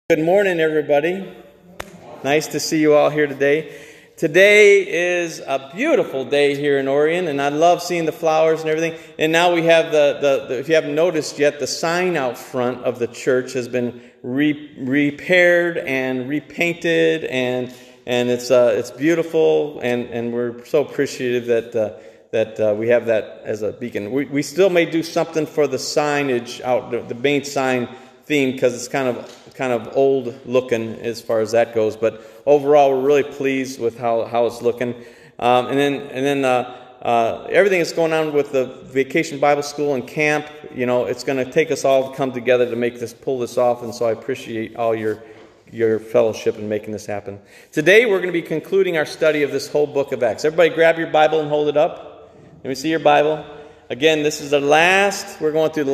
Good morning, everybody. Nice to see you all here today. Today is a beautiful day here in Orion, and I love seeing the flowers and everything. And now we have the if you haven't noticed yet, the sign out front of the church has been repaired and repainted, and it's beautiful, and we're so appreciative that we have that as a beacon. We still may do something for the signage out, the main sign theme, because it's kind of old looking as far as that goes, but overall we're really pleased with how it's looking. And then everything that's going on with the Vacation Bible School and camp, it's going to take us all to come together to pull this off, and so I appreciate all your fellowship in making this happen. Today we're going to be concluding our study of this whole book of Acts. Everybody grab your Bible and hold it up. Let me see your Bible. Again, this is we're going through the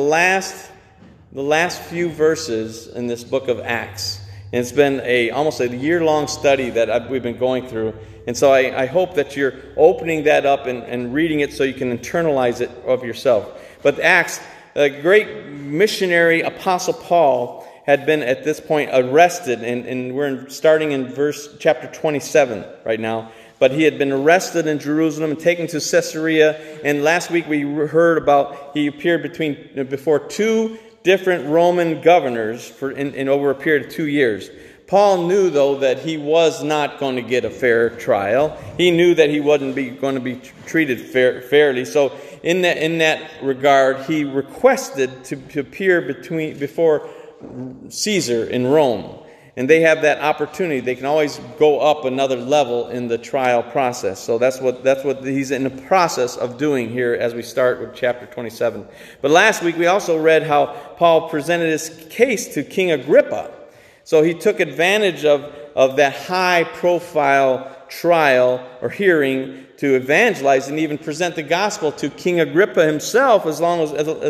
last few verses in this book of Acts. And it's been almost a year-long study that we've been going through. And so I hope that you're opening that up and reading it so you can internalize it of yourself. But Acts, the great missionary Apostle Paul had been at this point arrested, and we're starting in chapter 27 right now. But he had been arrested in Jerusalem and taken to Caesarea. And last week we heard about he appeared before two different Roman governors in over a period of 2 years. Paul knew, though, that he was not going to get a fair trial. He knew that he wasn't going to be treated fairly. So in that regard, he requested to appear before Caesar in Rome. And they have that opportunity. They can always go up another level in the trial process. So that's what he's in the process of doing here as we start with chapter 27. But last week we also read how Paul presented his case to King Agrippa. So he took advantage of that high-profile trial or hearing to evangelize and even present the gospel to King Agrippa himself, as long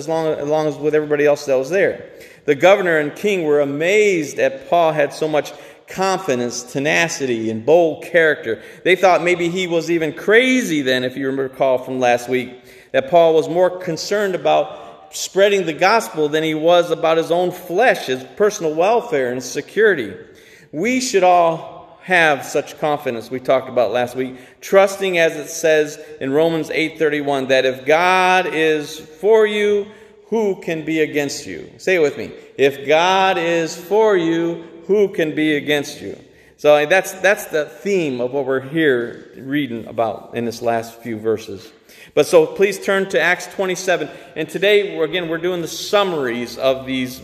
as with everybody else that was there. The governor and king were amazed that Paul had so much confidence, tenacity, and bold character. They thought maybe he was even crazy then, if you recall from last week, that Paul was more concerned about spreading the gospel than he was about his own flesh, his personal welfare and security. We should all have such confidence we talked about last week, trusting, as it says in Romans 8:31, that if God is for you, who can be against you? Say it with me. If God is for you, who can be against you? So that's the theme of what we're here reading about in this last few verses. But so please turn to Acts 27. And today, we're doing the summaries of these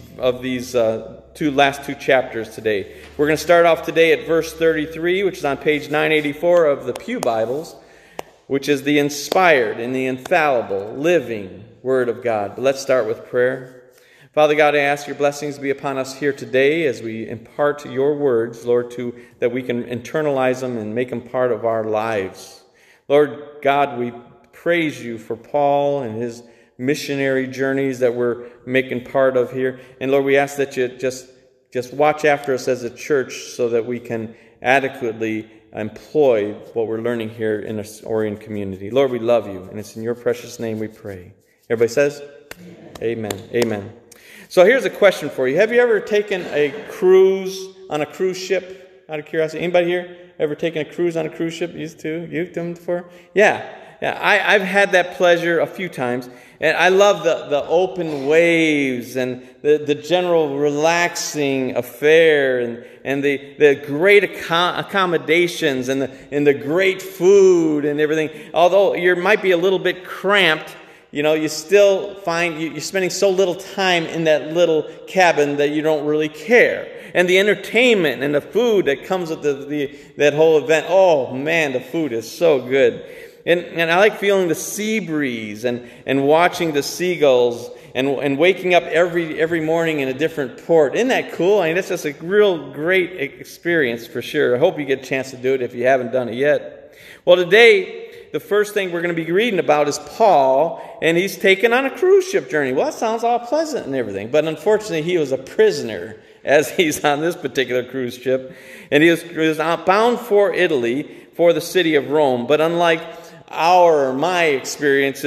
last two chapters today. We're going to start off today at verse 33, which is on page 984 of the Pew Bibles, which is the inspired and the infallible, living Word of God. But let's start with prayer. Father God, I ask your blessings to be upon us here today as we impart your words, Lord, that we can internalize them and make them part of our lives. Lord God, we praise you for Paul and his missionary journeys that we're making part of here. And Lord, we ask that you just watch after us as a church so that we can adequately employ what we're learning here in this Orion community. Lord, we love you, and it's in your precious name we pray. Everybody says? Amen. Amen. So here's a question for you. Have you ever taken a cruise on a cruise ship? Out of curiosity. Anybody here ever taken a cruise on a cruise ship? You've done it before? Yeah. I've had that pleasure a few times. And I love the open waves and the general relaxing affair and the great accommodations and the great food and everything. Although you might be a little bit cramped, you still find you're spending so little time in that little cabin that you don't really care. And the entertainment and the food that comes with that whole event, oh man, the food is so good. And I like feeling the sea breeze and watching the seagulls and waking up every morning in a different port. Isn't that cool? I mean, that's just a real great experience for sure. I hope you get a chance to do it if you haven't done it yet. Well, today, the first thing we're going to be reading about is Paul, and he's taken on a cruise ship journey. Well, that sounds all pleasant and everything, but unfortunately he was a prisoner as he's on this particular cruise ship, and he was bound for Italy, for the city of Rome. But unlike my experiences,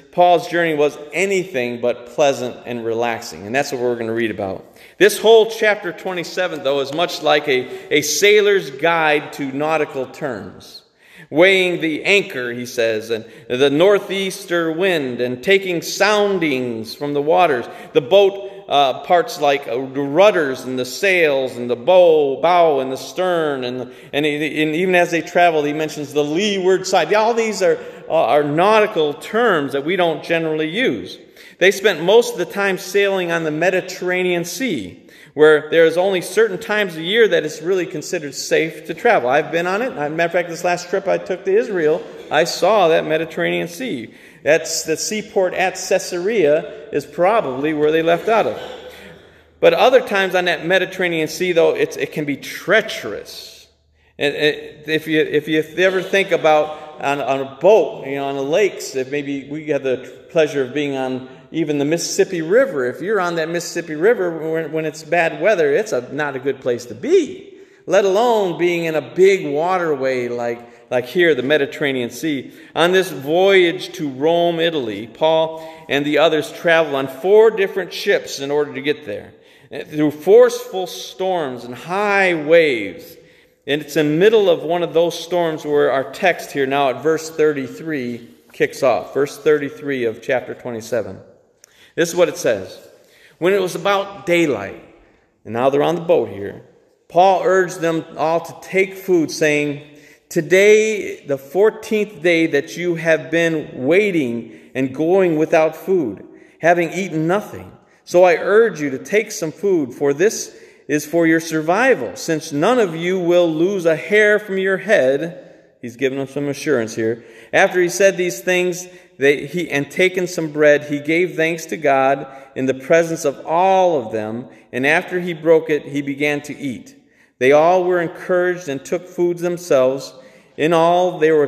Paul's journey was anything but pleasant and relaxing. And that's what we're going to read about. This whole chapter 27, though, is much like a sailor's guide to nautical terms. Weighing the anchor, he says, and the northeaster wind, and taking soundings from the waters. The boat parts like the rudders and the sails and the bow and the stern, and even as they travel, he mentions the leeward side. All these are nautical terms that we don't generally use. They spent most of the time sailing on the Mediterranean Sea, where there's only certain times a year that it's really considered safe to travel. I've been on it. As a matter of fact, this last trip I took to Israel, I saw that Mediterranean Sea. That's the seaport at Caesarea is probably where they left out of. But other times on that Mediterranean Sea, though, it can be treacherous. And if you ever think about on a boat, on the lakes, if maybe we had the pleasure of being on even the Mississippi River. If you're on that Mississippi River when it's bad weather, it's not a good place to be, let alone being in a big waterway like here, the Mediterranean Sea. On this voyage to Rome, Italy, Paul and the others traveled on 4 different ships in order to get there, through forceful storms and high waves. And it's in the middle of one of those storms where our text here now at verse 33 kicks off. Verse 33 of chapter 27. This is what it says. When it was about daylight, and now they're on the boat here, Paul urged them all to take food, saying, "Today, the 14th day that you have been waiting and going without food, having eaten nothing. So I urge you to take some food, for this is for your survival, since none of you will lose a hair from your head." He's giving them some assurance here. After he said these things, and taken some bread, he gave thanks to God in the presence of all of them, and after he broke it, he began to eat. They all were encouraged and took food themselves. In all, there were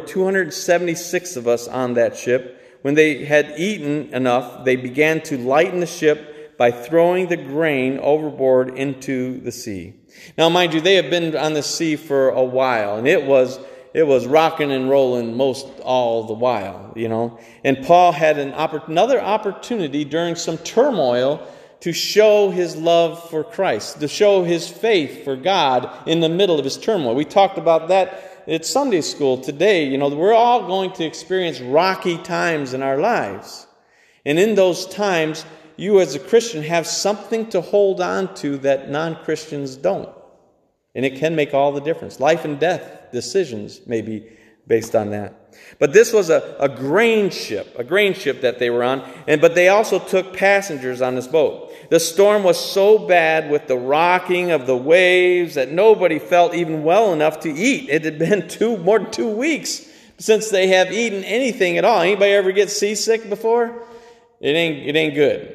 276 of us on that ship. When they had eaten enough, they began to lighten the ship by throwing the grain overboard into the sea. Now, mind you, they have been on the sea for a while, and it was rocking and rolling most all the while, And Paul had another opportunity during some turmoil to show his love for Christ, to show his faith for God in the middle of his turmoil. We talked about that at Sunday school today. We're all going to experience rocky times in our lives. And in those times, you as a Christian have something to hold on to that non-Christians don't. And it can make all the difference. Life and death decisions may be based on that. But this was a grain ship that they were on. But they also took passengers on this boat. The storm was so bad with the rocking of the waves that nobody felt even well enough to eat. It had been more than 2 weeks since they have eaten anything at all. Anybody ever get seasick before? It ain't good.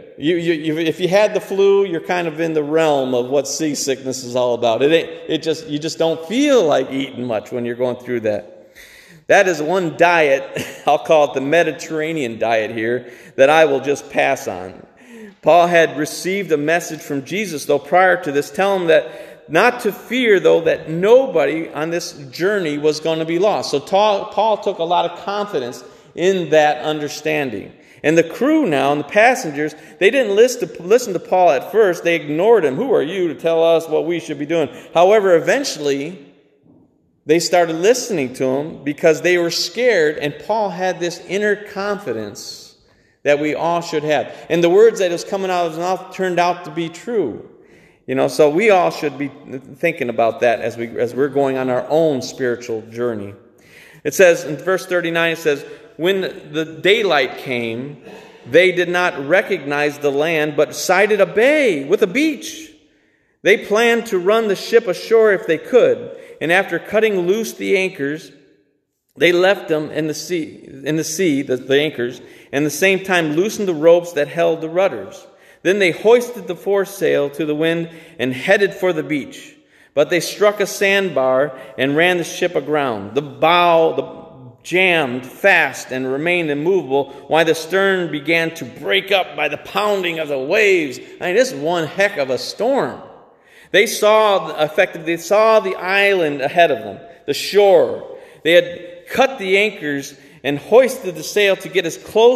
If you had the flu, you're kind of in the realm of what seasickness is all about. You just don't feel like eating much when you're going through that. That is one diet, I'll call it the Mediterranean diet here, that I will just pass on. Paul had received a message from Jesus, though, prior to this, telling him that not to fear, though, that nobody on this journey was going to be lost. So Paul took a lot of confidence in that understanding. And the crew now, and the passengers, they didn't listen to Paul at first. They ignored him. Who are you to tell us what we should be doing? However, eventually, they started listening to him because they were scared, and Paul had this inner confidence that we all should have. And the words that was coming out of his mouth turned out to be true. So we all should be thinking about that as we're going on our own spiritual journey. It says in verse 39, it says, "When the daylight came, they did not recognize the land, but sighted a bay with a beach. They planned to run the ship ashore if they could, and after cutting loose the anchors, they left them in the sea, the anchors, and at the same time loosened the ropes that held the rudders. Then they hoisted the foresail to the wind and headed for the beach. But they struck a sandbar and ran the ship aground. The bow jammed fast and remained immovable, while the stern began to break up by the pounding of the waves." This is one heck of a storm. They saw the island ahead of them, the shore. They had cut the anchors and hoisted the sail to get as close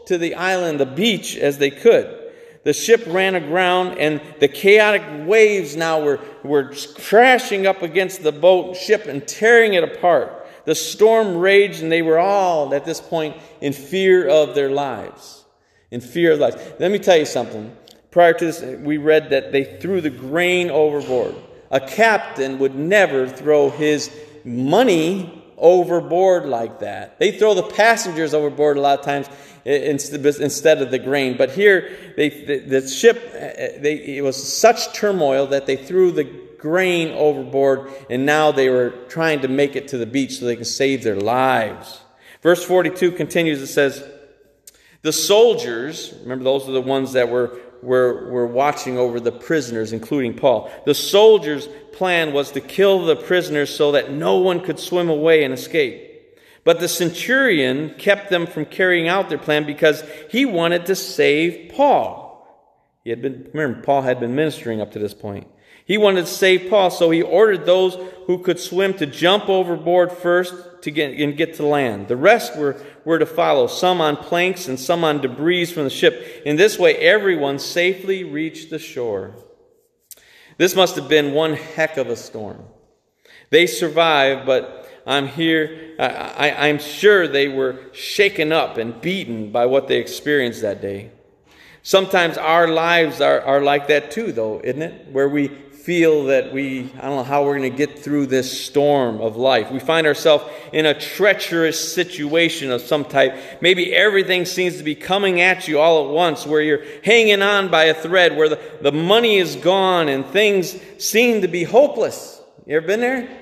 to the island, the beach, as they could. The ship ran aground, and the chaotic waves now were crashing up against the ship and tearing it apart. The storm raged, and they were all, at this point, in fear of their lives. In fear of lives. Let me tell you something. Prior to this, we read that they threw the grain overboard. A captain would never throw his money overboard like that. They throw the passengers overboard a lot of times instead of the grain. But here, the ship, it was such turmoil that they threw the grain overboard, and now they were trying to make it to the beach so they can save their lives. Verse 42 continues, it says, the soldiers, remember those are the ones that were watching over the prisoners, including Paul. The soldiers' plan was to kill the prisoners so that no one could swim away and escape. But the centurion kept them from carrying out their plan because he wanted to save Paul. Remember, Paul had been ministering up to this point. He wanted to save Paul, so he ordered those who could swim to jump overboard first to get to land. The rest were to follow, some on planks and some on debris from the ship. In this way, everyone safely reached the shore. This must have been one heck of a storm. They survived, but I'm sure they were shaken up and beaten by what they experienced that day. Sometimes our lives are like that too, though, isn't it? Where we feel that I don't know how we're going to get through this storm of life. We find ourselves in a treacherous situation of some type. Maybe everything seems to be coming at you all at once, where you're hanging on by a thread, where the money is gone and things seem to be hopeless. You ever been there?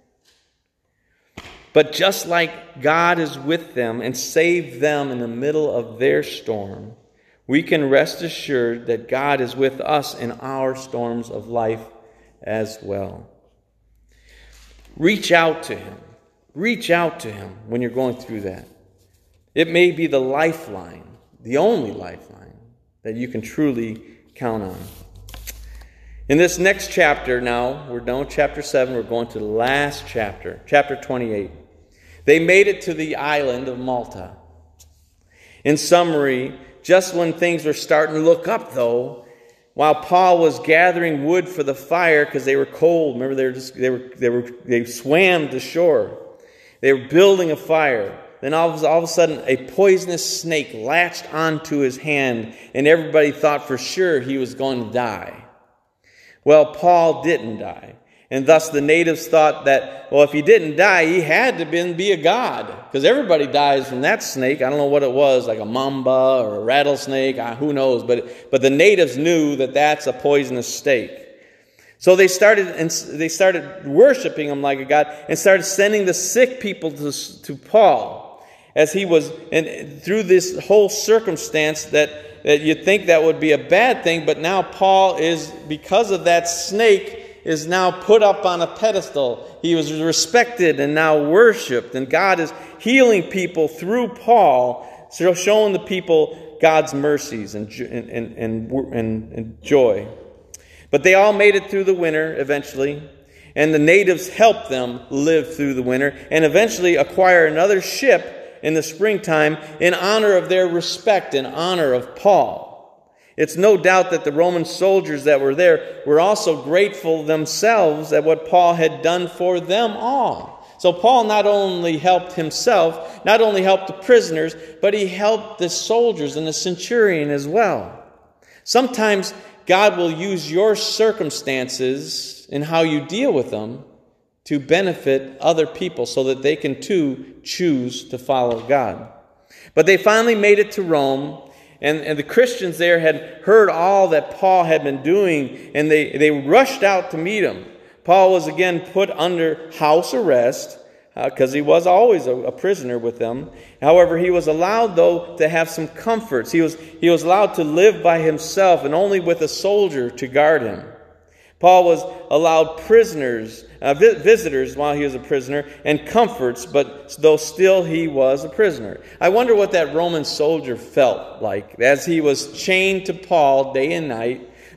But just like God is with them and saved them in the middle of their storm, we can rest assured that God is with us in our storms of life as well. Reach out to Him. Reach out to Him when you're going through that. It may be the lifeline, the only lifeline that you can truly count on. In this next chapter now, we're done with chapter 7, we're going to the last chapter, chapter 28. They made it to the island of Malta. In summary, just when things were starting to look up, though, while Paul was gathering wood for the fire because they were cold. Remember, they swam to shore. They were building a fire. Then all of a sudden, a poisonous snake latched onto his hand, and everybody thought for sure he was going to die. Well, Paul didn't die. And thus the natives thought that, well, if he didn't die, he had to be a god. Because everybody dies from that snake. I don't know what it was, like a mamba or a rattlesnake. Who knows? But the natives knew that that's a poisonous snake. So they started worshiping him like a god and started sending the sick people to Paul. As he was, and through this whole circumstance that you'd think that would be a bad thing, but now Paul is, because of that snake, is now put up on a pedestal. He was respected and now worshipped. And God is healing people through Paul, showing the people God's mercies and joy. But they all made it through the winter eventually. And the natives helped them live through the winter and eventually acquire another ship in the springtime in honor of their respect and honor of Paul. It's no doubt that the Roman soldiers that were there were also grateful themselves at what Paul had done for them all. So Paul not only helped himself, not only helped the prisoners, but he helped the soldiers and the centurion as well. Sometimes God will use your circumstances and how you deal with them to benefit other people so that they can too choose to follow God. But they finally made it to Rome. And the Christians there had heard all that Paul had been doing, and they rushed out to meet him. Paul was again put under house arrest because he was always a prisoner with them. However, he was allowed, though, to have some comforts. He was allowed to live by himself and only with a soldier to guard him. Paul was allowed visitors while he was a prisoner, and comforts, but though still he was a prisoner. I wonder what that Roman soldier felt like as he was chained to Paul day and night,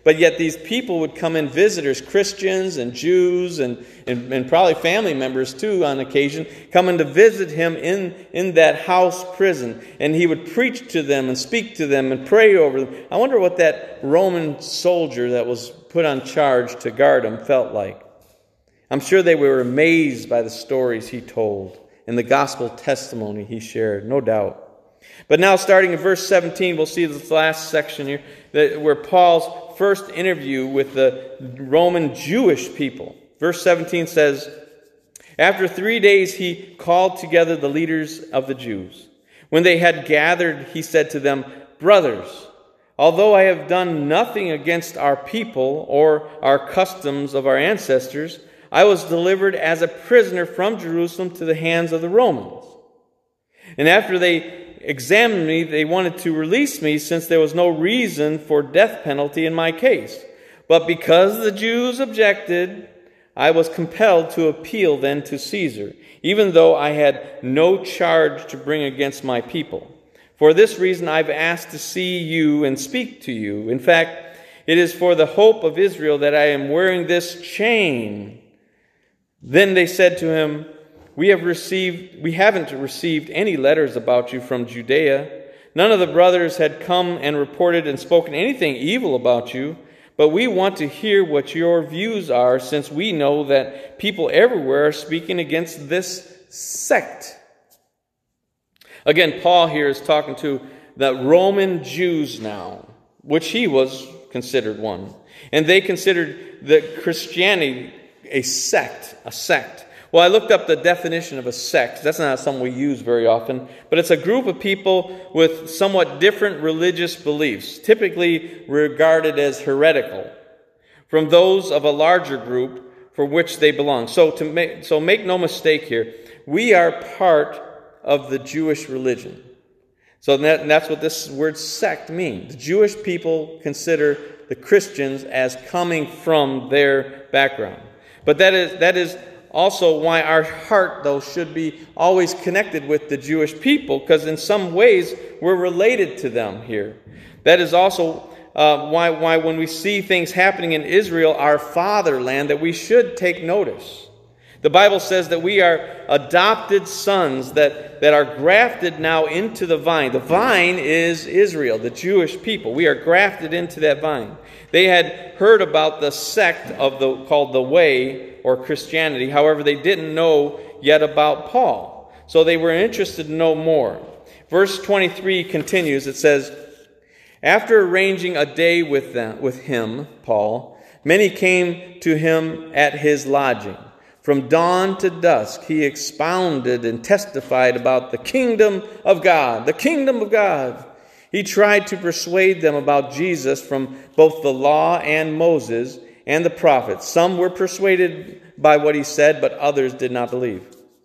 But yet these people would come in, visitors, Christians and Jews and probably family members too on occasion, coming to visit him in that house prison. And he would preach to them and speak to them and pray over them. I wonder what that Roman soldier that was put on charge to guard him felt like. I'm sure they were amazed by the stories he told and the gospel testimony he shared, no doubt. But now starting in verse 17, we'll see this last section here where Paul's first interview with the Roman Jewish people. Verse 17 says, "After 3 days he called together the leaders of the Jews. When they had gathered, he said to them, 'Brothers, although I have done nothing against our people or our customs of our ancestors, I was delivered as a prisoner from Jerusalem to the hands of the Romans. And after they examined me, they wanted to release me, since there was no reason for death penalty in my case. But because the Jews objected, I was compelled to appeal then to Caesar, even though I had no charge to bring against my people. For this reason I've asked to see you and speak to you. In fact, it is for the hope of Israel that I am wearing this chain.' Then they said to him, We haven't received any letters about you from Judea. None of the brothers had come and reported and spoken anything evil about you, but we want to hear what your views are, since we know that people everywhere are speaking against this sect." Again, Paul here is talking to the Roman Jews now, which he was considered one. And they considered the Christianity a sect. Well, I looked up the definition of a sect. That's not something we use very often. But it's a group of people with somewhat different religious beliefs, typically regarded as heretical, from those of a larger group for which they belong. So make no mistake here. We are part of the Jewish religion. So that's what this word sect means. The Jewish people consider the Christians as coming from their background. But that is also why our heart, though, should be always connected with the Jewish people, because in some ways we're related to them here. That is also why when we see things happening in Israel, our fatherland, that we should take notice. The Bible says that we are adopted sons that are grafted now into the vine. The vine is Israel, the Jewish people. We are grafted into that vine. They had heard about the sect called the Way, or Christianity. However, they didn't know yet about Paul. So they were interested to know more. Verse 23 continues. It says, "After arranging a day with him, Paul, many came to him at his lodging. From dawn to dusk, he expounded and testified about the kingdom of God. The kingdom of God. He tried to persuade them about Jesus from both the law and Moses and the prophets. Some were persuaded by what he said, but others did not believe."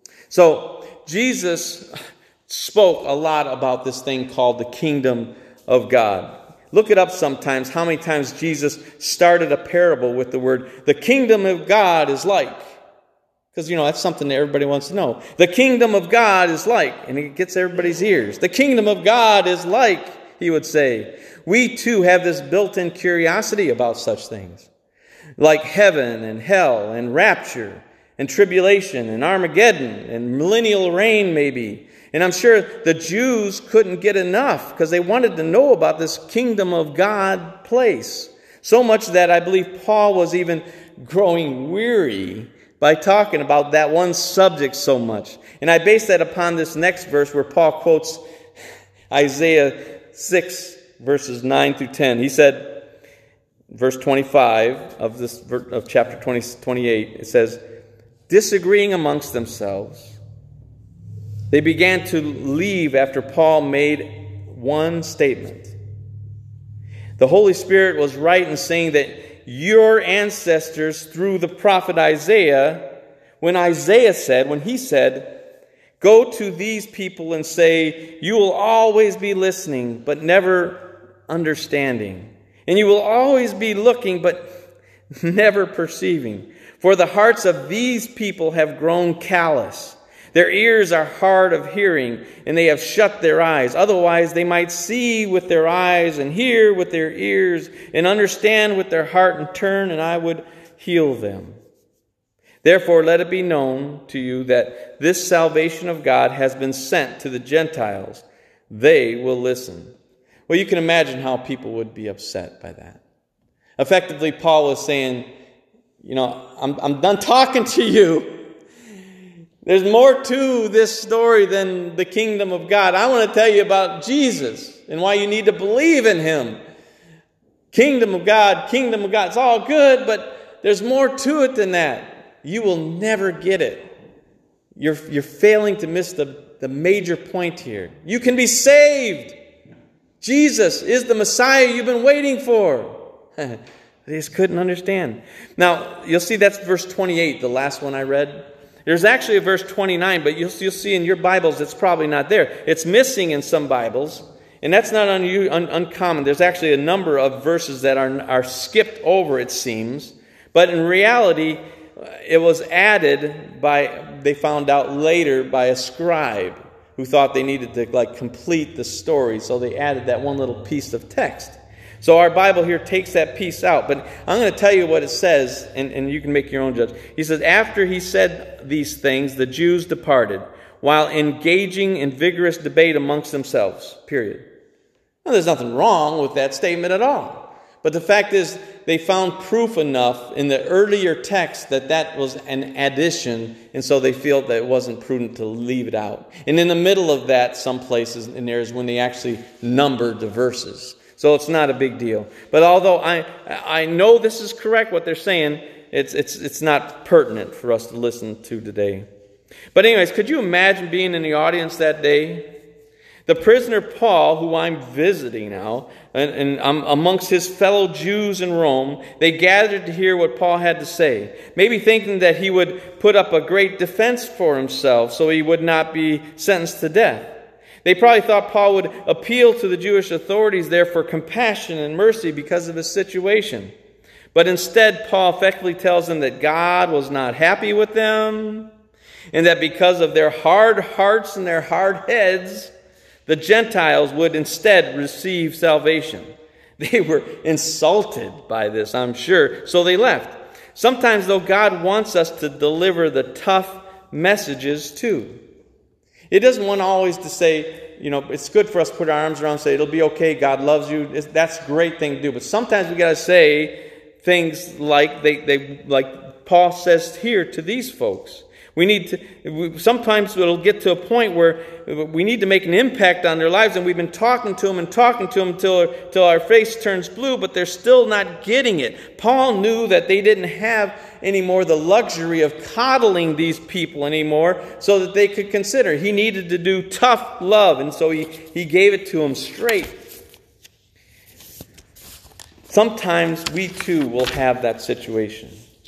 So Jesus spoke a lot about this thing called the kingdom of God. Look it up sometimes, how many times Jesus started a parable with the word, "The kingdom of God is like." Because, that's something that everybody wants to know. The kingdom of God is like, and it gets everybody's ears. The kingdom of God is like, he would say. We too have this built-in curiosity about such things, like heaven and hell and rapture and tribulation and Armageddon and millennial reign maybe. And I'm sure the Jews couldn't get enough because they wanted to know about this kingdom of God place. So much that I believe Paul was even growing weary by talking about that one subject so much. And I base that upon this next verse where Paul quotes Isaiah 6, verses 9 through 10. He said, verse 25 of chapter 28, it says, "Disagreeing amongst themselves, they began to leave after Paul made one statement. The Holy Spirit was right in saying that your ancestors through the prophet Isaiah, when he said, 'Go to these people and say, you will always be listening, but never understanding. And you will always be looking, but never perceiving. For the hearts of these people have grown callous. Their ears are hard of hearing, and they have shut their eyes. Otherwise, they might see with their eyes and hear with their ears and understand with their heart and turn, and I would heal them. Therefore, let it be known to you that this salvation of God has been sent to the Gentiles. They will listen." Well, you can imagine how people would be upset by that. Effectively, Paul was saying, I'm done talking to you. There's more to this story than the kingdom of God. I want to tell you about Jesus and why you need to believe in Him. Kingdom of God. It's all good, but there's more to it than that. You will never get it. You're failing to miss the major point here. You can be saved. Jesus is the Messiah you've been waiting for. They just couldn't understand. Now, you'll see that's verse 28, the last one I read. There's actually a verse 29, but you'll see in your Bibles it's probably not there. It's missing in some Bibles, and that's not uncommon. There's actually a number of verses that are skipped over, it seems. But in reality, it was added they found out later, by a scribe who thought they needed to complete the story, so they added that one little piece of text. So our Bible here takes that piece out. But I'm going to tell you what it says, and you can make your own judgment. He says, "After he said these things, the Jews departed, while engaging in vigorous debate amongst themselves." Period. Now, there's nothing wrong with that statement at all. But the fact is, they found proof enough in the earlier text that was an addition, and so they feel that it wasn't prudent to leave it out. And in the middle of that, some places in there is when they actually numbered the verses. So it's not a big deal. But although I know this is correct, what they're saying, it's not pertinent for us to listen to today. But anyways, could you imagine being in the audience that day? The prisoner Paul, who I'm visiting now, and amongst his fellow Jews in Rome, they gathered to hear what Paul had to say, maybe thinking that he would put up a great defense for himself so he would not be sentenced to death. They probably thought Paul would appeal to the Jewish authorities there for compassion and mercy because of his situation. But instead, Paul effectively tells them that God was not happy with them, and that because of their hard hearts and their hard heads, the Gentiles would instead receive salvation. They were insulted by this, I'm sure, so they left. Sometimes, though, God wants us to deliver the tough messages too. It doesn't want always to say, it's good for us to put our arms around and say, it'll be okay, God loves you. That's a great thing to do. But sometimes we got to say things like Paul says here to these folks. Sometimes it'll get to a point where we need to make an impact on their lives, and we've been talking to them until our face turns blue, but they're still not getting it. Paul knew that they didn't have anymore the luxury of coddling these people anymore so that they could consider. He needed to do tough love, and so he gave it to them straight. Sometimes we too will have that situation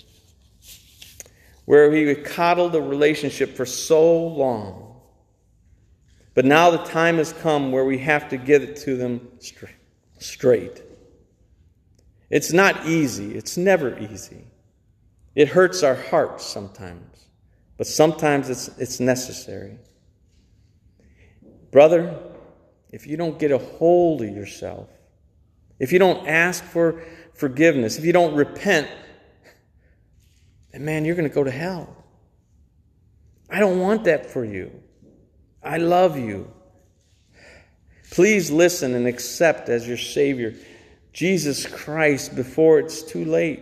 where we would coddle the relationship for so long. But now the time has come where we have to give it to them straight. It's not easy. It's never easy. It hurts our hearts sometimes. But sometimes it's necessary. Brother, if you don't get a hold of yourself, if you don't ask for forgiveness, if you don't repent, and man, you're going to go to hell. I don't want that for you. I love you. Please listen and accept as your Savior Jesus Christ before it's too late.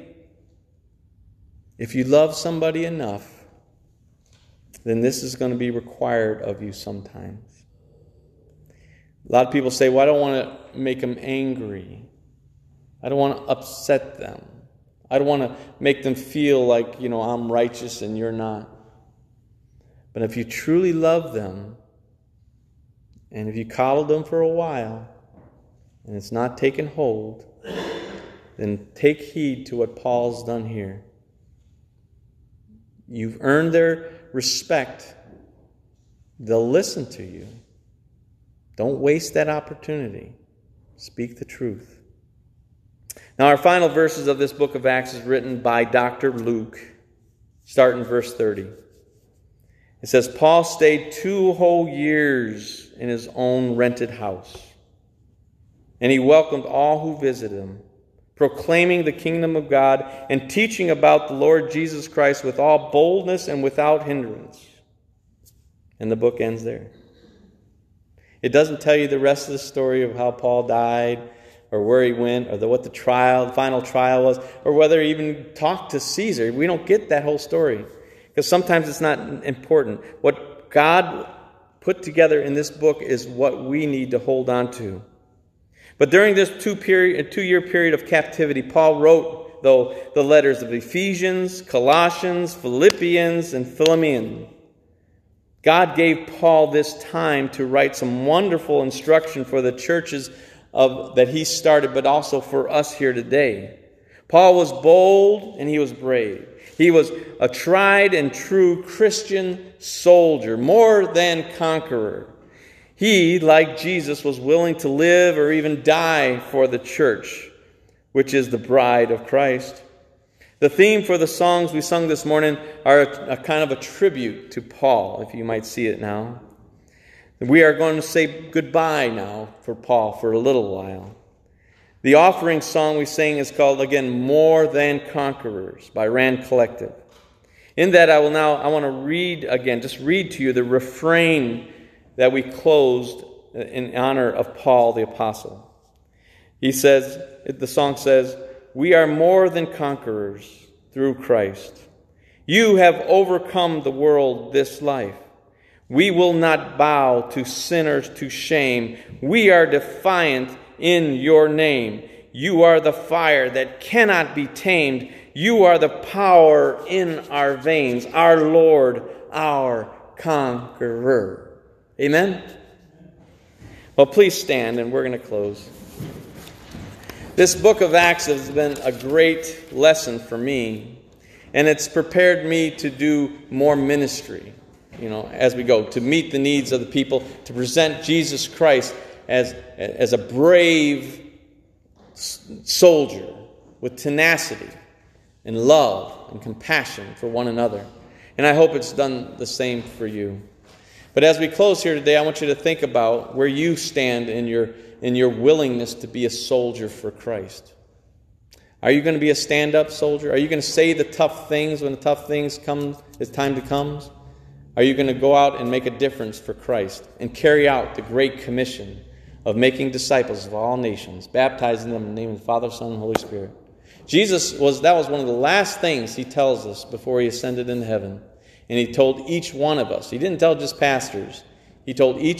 If you love somebody enough, then this is going to be required of you sometimes. A lot of people say, well, I don't want to make them angry. I don't want to upset them. I don't want to make them feel like, I'm righteous and you're not. But if you truly love them, and if you coddle them for a while, and it's not taken hold, then take heed to what Paul's done here. You've earned their respect. They'll listen to you. Don't waste that opportunity. Speak the truth. Now, our final verses of this book of Acts is written by Dr. Luke, starting in verse 30. It says, Paul stayed 2 whole years in his own rented house. And he welcomed all who visited him, proclaiming the kingdom of God and teaching about the Lord Jesus Christ with all boldness and without hindrance. And the book ends there. It doesn't tell you the rest of the story of how Paul died, or where he went, or what the final trial was, or whether he even talked to Caesar. We don't get that whole story, because sometimes it's not important. What God put together in this book is what we need to hold on to. But during this 2-year period of captivity, Paul wrote, though, the letters of Ephesians, Colossians, Philippians, and Philemon. God gave Paul this time to write some wonderful instruction for the churches that he started, but also for us here today. Paul was bold and he was brave. He was a tried and true Christian soldier, more than conqueror. He, like Jesus, was willing to live or even die for the church, which is the bride of Christ. The theme for the songs we sung this morning are a kind of a tribute to Paul, if you might see it now. We are going to say goodbye now for Paul for a little while. The offering song we sang is called, again, More Than Conquerors by Rand Collective. In that I want to read to you the refrain that we closed in honor of Paul the Apostle. The song says, "We are more than conquerors through Christ. You have overcome the world, this life. We will not bow to sinners to shame. We are defiant in your name. You are the fire that cannot be tamed. You are the power in our veins, our Lord, our conqueror." Amen? Well, please stand, and we're going to close. This book of Acts has been a great lesson for me, and it's prepared me to do more ministry, as we go, to meet the needs of the people, to present Jesus Christ as a brave soldier with tenacity and love and compassion for one another. And I hope it's done the same for you. But as we close here today, I want you to think about where you stand in your willingness to be a soldier for Christ. Are you going to be a stand-up soldier? Are you going to say the tough things when the tough things come, as time comes? Are you going to go out and make a difference for Christ and carry out the Great Commission of making disciples of all nations, baptizing them in the name of the Father, Son, and Holy Spirit? That was one of the last things he tells us before he ascended into heaven. And he told each one of us. He didn't tell just pastors. He told each